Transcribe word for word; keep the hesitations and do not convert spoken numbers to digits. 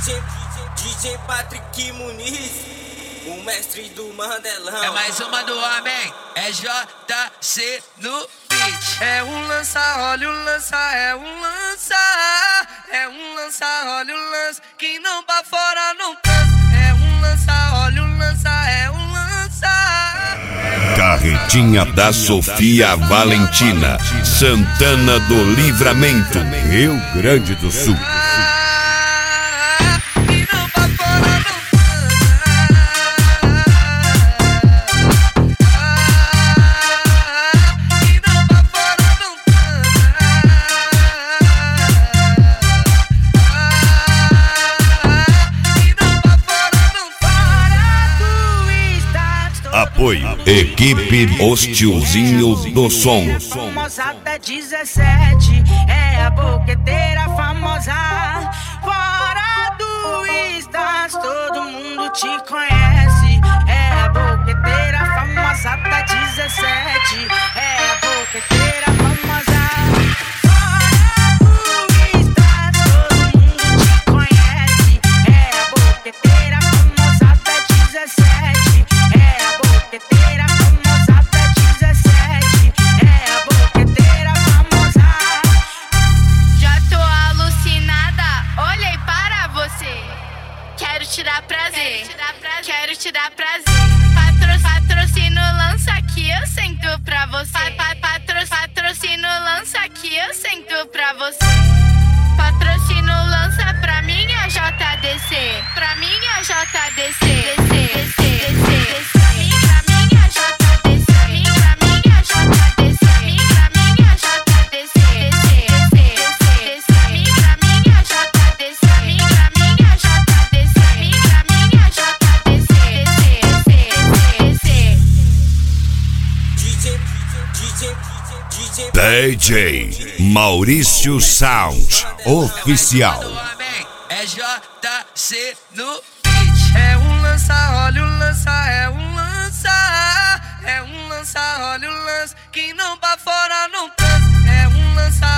DJ, DJ Patrick Muniz, o mestre do Mandelão. É mais uma do homem, é J C no beat. É um lança, olha o lança, é um lança. É um lança, olha o lança, que não pra fora não cansa. É um lança, olha o lança, é um lança. Carretinha da Sofia Valentina, Santana do Livramento, Rio Grande do Sul. Apoio, equipe Os Tiozinho do Som. Famosada dezessete, é a boqueteira famosa. Fora do Stas, todo mundo te conhece. É a boqueteira famosada dezessete, é a boqueteira famosa. Quero te dar prazer. Patro, patrocínio lança que eu sento pra você. Pa, patro, patrocínio lança que eu sento pra você. Patrocínio lança pra minha J D C. Pra minha J D C. Descer, descer, descer. Pra minha, minha J D C. Pra minha, minha J D C. Pra minha J D C. Descer, descer, descer. Pra minha, minha J D C. Pra minha, minha J D C. Pra minha, minha J D C. D J Maurício Sound Oficial. É J C no beat. É um lança, olha o lança, é um lança. É um lança, olha o lança, que não pra fora não cansa. É um lança,